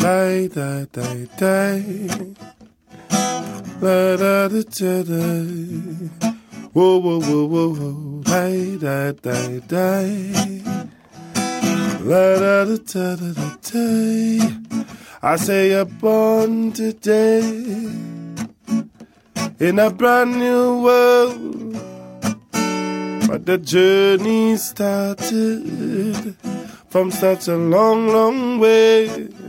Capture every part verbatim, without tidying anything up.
day, day, day, day. La da da da da. Whoa, whoa, whoa, whoa, whoa. Day, day, day, day. La da da da da da day. I say you're born today in a brand new world, but the journey started from such a long, long way,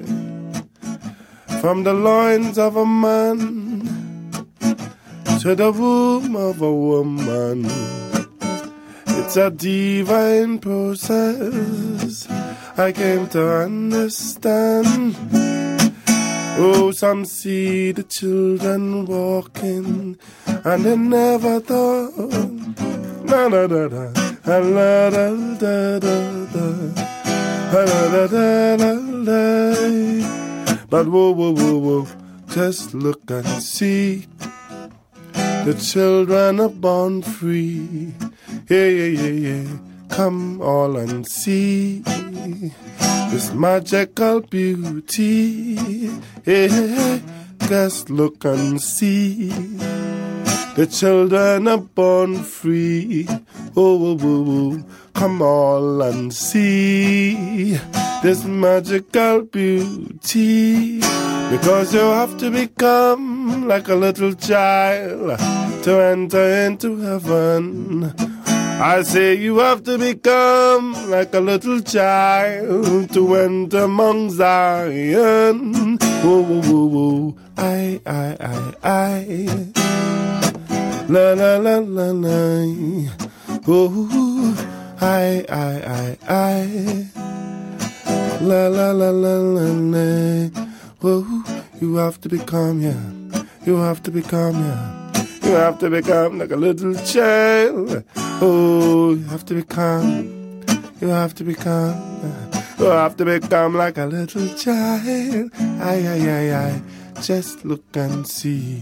from the loins of a man to the womb of a woman. It's a divine process I came to understand. Oh, some see the children walking and they never thought. Na da da da, la da da da da, la da da da da. But whoa, whoa, whoa, whoa, just look and see. The children are born free. Yeah, yeah, yeah, yeah. Come all and see this magical beauty. Yeah, just look and see. The children are born free. Oh, oh, oh, oh. Come all and see this magical beauty. Because you have to become like a little child to enter into heaven. I say you have to become like a little child to enter Mount Zion. Whoa, whoa, whoa, whoa. I, I, I, I. La, la, la, la, la. Oh, I, I, I, I. La, la, la, la, la, la. Oh, you have to become, yeah. You have to become, yeah. You have to become like a little child. Oh, you have to become. You have to become. You have to become like a little child. Ay, ay, ay, ay. Just look and see.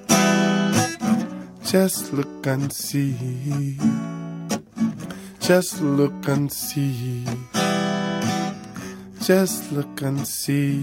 Just look and see. Just look and see. Just look and see.